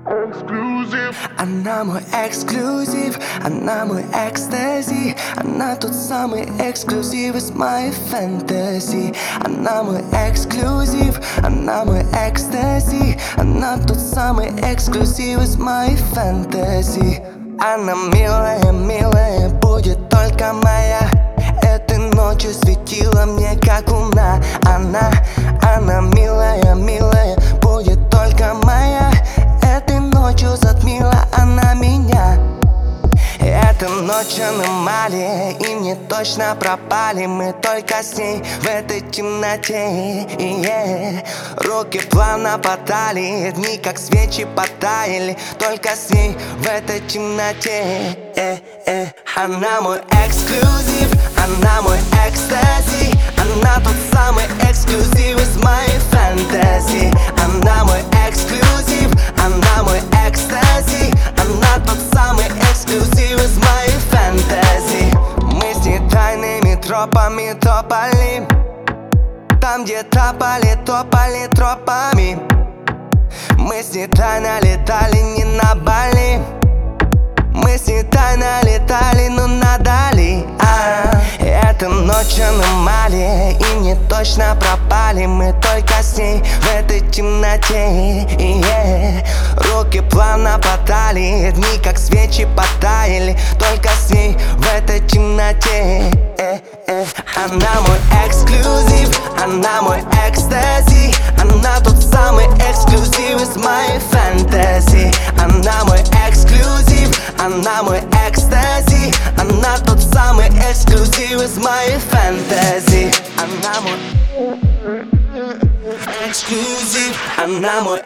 Она мой эксклюзив, она мой экстази. Она тот самый эксклюзив из моей фэнтези. Она мой эксклюзив, она мой экстази. Она тот самый эксклюзив из моей фэнтези. Она милая, милая, будет только моя. Этой ночью светила мне как луна. Она милая, милая, будет только моя. Этой ночью затмила она меня. Эта ночь аномалия, и мне точно пропали. Мы только с ней в этой темноте. Руки плавно по талии, дни как свечи потаяли. Только с ней в этой темноте. Она мой эксклюзив, она мой экстази. Она тот самый эксклюзив из моей фэнтези. Она мой эксклюзив, она мой экстази. Она тот самый эксклюзив из моей фэнтези. Мы с ней тайными тропами топали. Там, где топали, топали тропами. Мы с ней тайно летали, не на Бали. Мы с ней тайно летали, но на Дали. Эта ночь аномалия, и мне точно пропали. Мы только с ней в этой темноте. Руки плавно по талии, дни как свечи потаяли. Только с ней в этой темноте. Она мой эксклюзив, она мой экстази. Она тот самый эксклюзив из моей фэнтези. Она мой эксклюзив, она мой экстази. Она тот самый эксклюзив из моей фэнтези. Она мой эксклюзив, она мой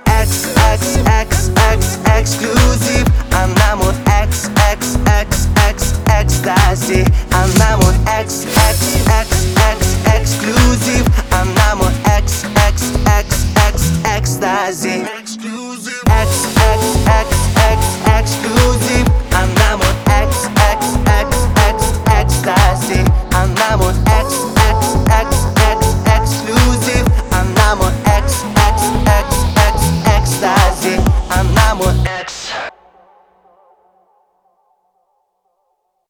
эксклюзив. Она мой экстази. Она мой